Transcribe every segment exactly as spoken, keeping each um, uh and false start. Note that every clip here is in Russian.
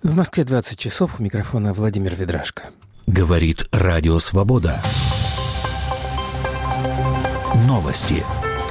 В Москве двадцать часов, у микрофона Владимир Ведрашко. Говорит Радио Свобода. Новости.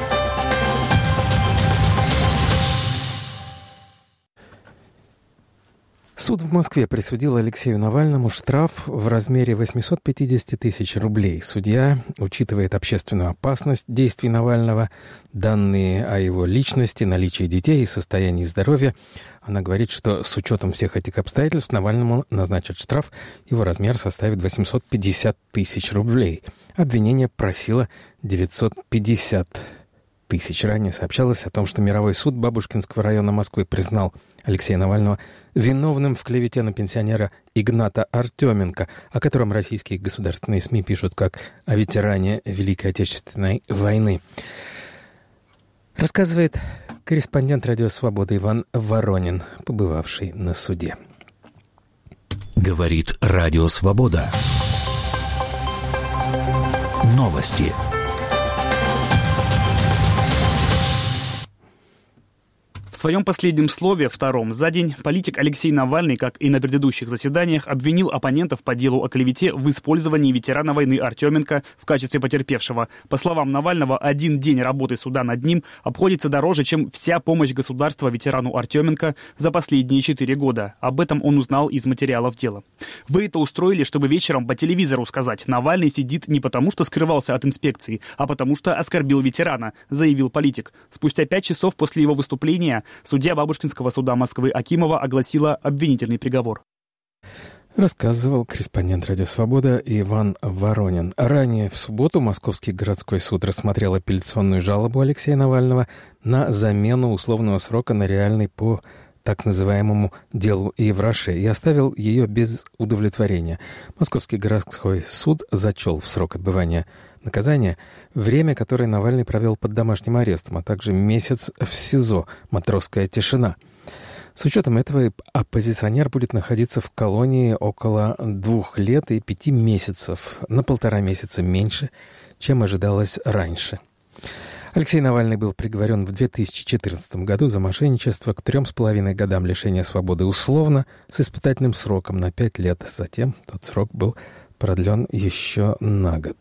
Суд в Москве присудил Алексею Навальному штраф в размере восемьсот пятьдесят тысяч рублей. Судья учитывает общественную опасность действий Навального, данные о его личности, наличии детей и состоянии здоровья. Она говорит, что с учетом всех этих обстоятельств Навальному назначат штраф. Его размер составит восемьсот пятьдесят тысяч рублей. Обвинение просило девятьсот пятьдесят тысяч. Ранее сообщалось о том, что мировой суд Бабушкинского района Москвы признал Алексея Навального виновным в клевете на пенсионера Игната Артеменко, о котором российские государственные СМИ пишут как о ветеране Великой Отечественной войны. Рассказывает корреспондент Радио Свобода Иван Воронин, побывавший на суде. Говорит Радио Свобода. Новости. В своем последнем слове, втором за день, политик Алексей Навальный, как и на предыдущих заседаниях, обвинил оппонентов по делу о клевете в использовании ветерана войны Артеменко в качестве потерпевшего. По словам Навального, один день работы суда над ним обходится дороже, чем вся помощь государства ветерану Артеменко за последние четыре года. Об этом он узнал из материалов дела. Вы это устроили, чтобы вечером по телевизору сказать: Навальный сидит не потому, что скрывался от инспекции, а потому что оскорбил ветерана, заявил политик. Спустя пять часов после его выступления судья Бабушкинского суда Москвы Акимова огласила обвинительный приговор. Рассказывал корреспондент Радио Свобода Иван Воронин. Ранее в субботу Московский городской суд рассмотрел апелляционную жалобу Алексея Навального на замену условного срока на реальный по так называемому делу Евраше и оставил ее без удовлетворения. Московский городской суд зачел в срок отбывания наказания время, которое Навальный провел под домашним арестом, а также месяц в СИЗО «Матросская тишина». С учетом этого оппозиционер будет находиться в колонии около двух лет и пяти месяцев, на полтора месяца меньше, чем ожидалось раньше. Алексей Навальный был приговорен в две тысячи четырнадцатом году за мошенничество к трем с половиной годам лишения свободы условно с испытательным сроком на пять лет. Затем тот срок был продлен еще на год.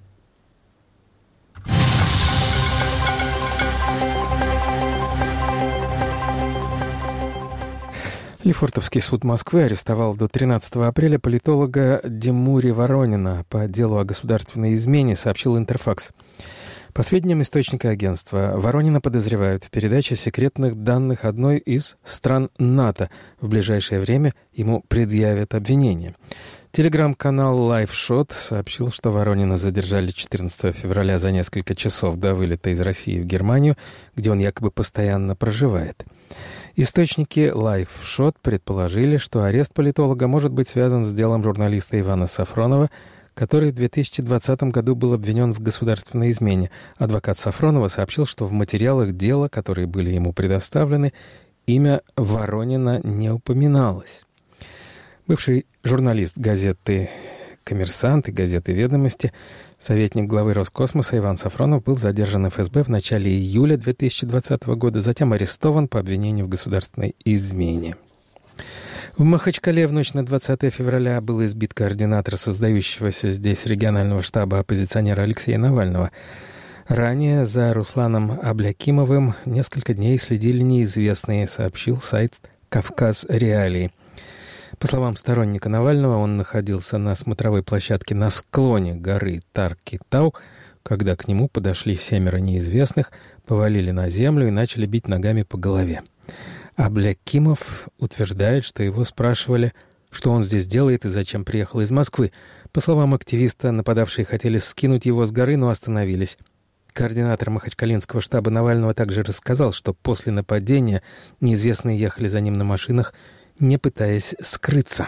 Лефортовский суд Москвы арестовал до тринадцатого апреля политолога Демури Воронина по делу о государственной измене, сообщил Интерфакс. По сведениям источника агентства, Воронина подозревают в передаче секретных данных одной из стран НАТО. В ближайшее время ему предъявят обвинение. Телеграм-канал LiveShot сообщил, что Воронина задержали четырнадцатого февраля за несколько часов до вылета из России в Германию, где он якобы постоянно проживает. Источники LiveShot предположили, что арест политолога может быть связан с делом журналиста Ивана Сафронова, который в две тысячи двадцатом году был обвинен в государственной измене. Адвокат Сафронова сообщил, что в материалах дела, которые были ему предоставлены, имя Воронина не упоминалось. Бывший журналист газеты «Коммерсант» и газеты «Ведомости», советник главы Роскосмоса Иван Сафронов был задержан эф эс бэ в начале июля две тысячи двадцатого года, затем арестован по обвинению в государственной измене. В Махачкале в ночь на двадцатое февраля был избит координатор создающегося здесь регионального штаба оппозиционера Алексея Навального. Ранее за Русланом Аблякимовым несколько дней следили неизвестные, сообщил сайт «Кавказ Реалии». По словам сторонника Навального, он находился на смотровой площадке на склоне горы Тарки-Тау, когда к нему подошли семеро неизвестных, повалили на землю и начали бить ногами по голове. Аблякимов утверждает, что его спрашивали, что он здесь делает и зачем приехал из Москвы. По словам активиста, нападавшие хотели скинуть его с горы, но остановились. Координатор махачкалинского штаба Навального также рассказал, что после нападения неизвестные ехали за ним на машинах, не пытаясь скрыться.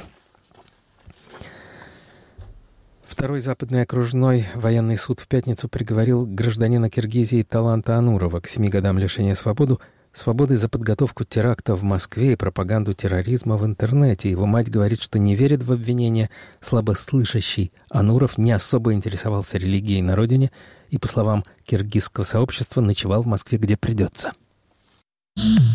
Второй западный окружной военный суд в пятницу приговорил гражданина Киргизии Таланта Анурова к семи годам лишения свободы, свободы за подготовку теракта в Москве и пропаганду терроризма в интернете. Его мать говорит, что не верит в обвинения. Слабослышащий Ануров не особо интересовался религией на родине и, по словам киргизского сообщества, ночевал в Москве, где придется.